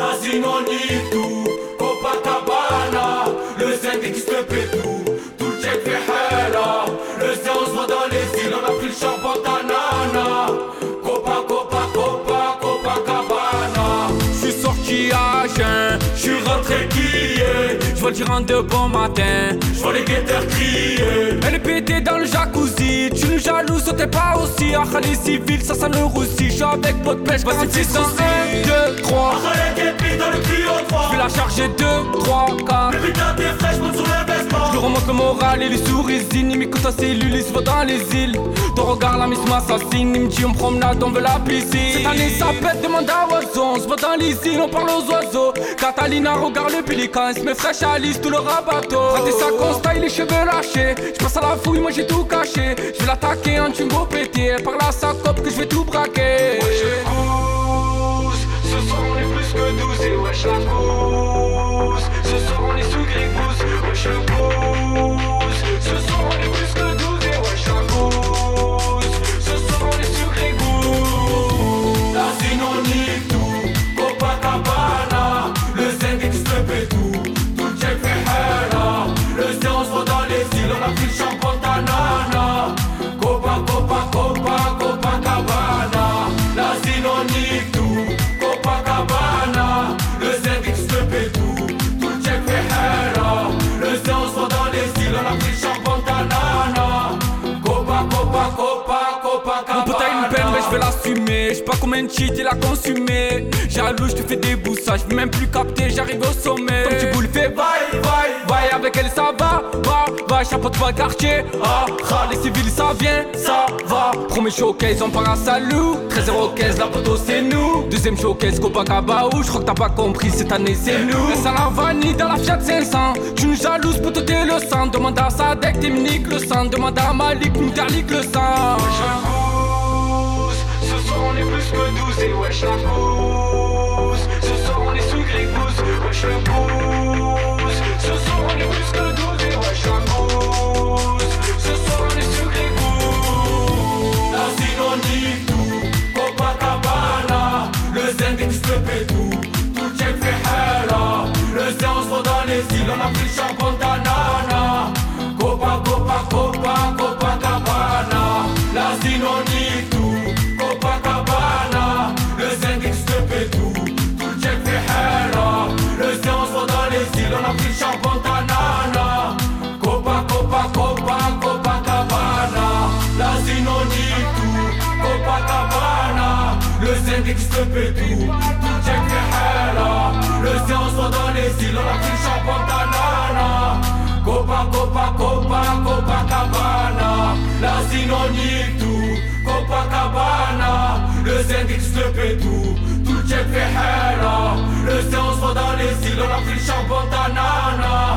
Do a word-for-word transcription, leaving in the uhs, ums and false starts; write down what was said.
Casino nique tout, Copacabana, le zen existe tout, tout le check fait hella. Le zen on se voit dans les îles, on a pris le charbon tanana. Copa, Copa, Copa, Copacabana. J'suis sorti à jeun, j'suis rentré guillé. J'vois le gérant de bon matin, J'vois les guetteurs crier. elle est pétée dans le jacuzzi. Tu nous jalouses, t'es pas aussi. Ah, les civils, ça sent le roussi. J'suis avec votre pêche, bah c'est six cent un, deux, trois. Arrête les pieds dans le tuyau trois. J'vais la charger deux, trois, quatre. Le putain t'es fraîche, monte sur le vêtement. Je remonte le moral et les souris. Il m'écoute sa cellule, il se voit dans les îles. Ton regard, la miss m'assassine. Il me dit on promenade, on veut la piscine. Cette année ça pète, demande à Oiseau. On se voit dans les îles, on parle aux oiseaux. Catalina regarde le pélican, il se met fraîche à lisse tout le rabateau. Raté sa constat, les cheveux lâchés. J'passe à la fouille, moi j'ai tout caché. J'vais l'attaquer en tungo pété. Elle parle à sa cop que j'vais tout braquer. Wesh le pousse, ce soir on est plus que douze. Et wesh la pousse, ce soir on est sous gribousse. Wesh le pousse, ce soir on est plus que douze. Et wesh la pousse, ce soir on est sous gribousse. La zine on nique tout, Copacabana, le zen existe tout, tout le check fait hella. Le zen on se voit dans les îles, on a pris le charbon tanana. Copa, Copa, Copa, Copacabana. La zine on nique tout, Copacabana. Le zen existe tout, tout le check fait hella. Le zen on se voit dans les îles, on a pris le charbon tanana. Copa, Copa, Copa, Copacabana. Mon pote a une peine mais je vais l'assumer. J'sais pas combien de cheat il a consumé. Jaloux j'te fais des boussages, j'veux même plus capter, j'arrive au sommet. Comme tu boules fais vaille, vaille, vaille. Avec elle ça va, va, va. Chapeaute pas le quartier, ah, ah. Les civils ça vient, ça va. Premier showcase on part à Salou. treize zéro quinze la photo c'est nous. Deuxième showcase Copacabana. J'crois que t'as pas compris cette année c'est nous. Laisse à la vanille dans la Fiat cinq cents. Tu nous jalouses pour te t'es le sang. Demande à Sadek t'es nique le sang. Demande à Malik nous terlique le sang. Ce soir on est plus que douze. Et wesh la pousse, ce soir on est sous gribousse. Wesh le pousse, ce soir on est plus que douze. Et wesh la pousse, ce soir on est sous gribousse. La zine on nique tout, Copacabana. Le zen existe tout, tout le check fait hella. Le zen on se voit dans les îles, on a pris le charbon tanana. Copa, Copa, Copa, Copacabana. La zine on nique tout, Copacabana. Le zen existe tout, tout le check fait hella. Le zen on se voit dans les îles, on a pris le charbon tanana. Copa, Copa, Copa, Copacabana. La zine on nique tout, Copacabana. Le zen existe tout, tout le check fait hella. Le zen on se voit dans les îles, on a pris le charbon tanana. Copa, Copa, Copa, Copacabana. La zine on nique tout, Copacabana. Le zen existe tout, tout le check fait hella. Le zen on se voit dans les îles, on a pris le charbon tanana.